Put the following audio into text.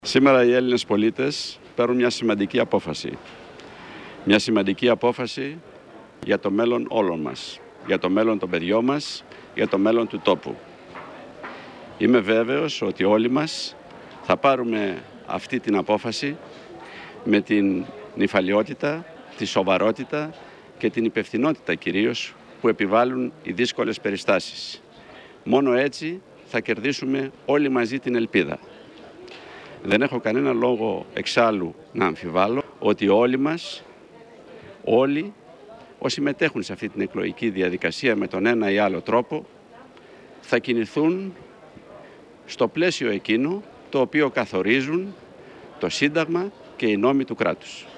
Σήμερα οι Έλληνες πολίτες παίρνουν μια σημαντική απόφαση. Μια σημαντική απόφαση για το μέλλον όλων μας, για το μέλλον των παιδιών μας, για το μέλλον του τόπου. Είμαι βέβαιος ότι όλοι μας θα πάρουμε αυτή την απόφαση με την νηφαλιότητα, τη σοβαρότητα και την υπευθυνότητα κυρίως που επιβάλλουν οι δύσκολες περιστάσεις. Μόνο έτσι θα κερδίσουμε όλοι μαζί την ελπίδα. Δεν έχω κανένα λόγο εξάλλου να αμφιβάλλω ότι όλοι μας, όλοι όσοι συμμετέχουν σε αυτή την εκλογική διαδικασία με τον ένα ή άλλο τρόπο, θα κινηθούν στο πλαίσιο εκείνο το οποίο καθορίζουν το Σύνταγμα και οι νόμοι του κράτους.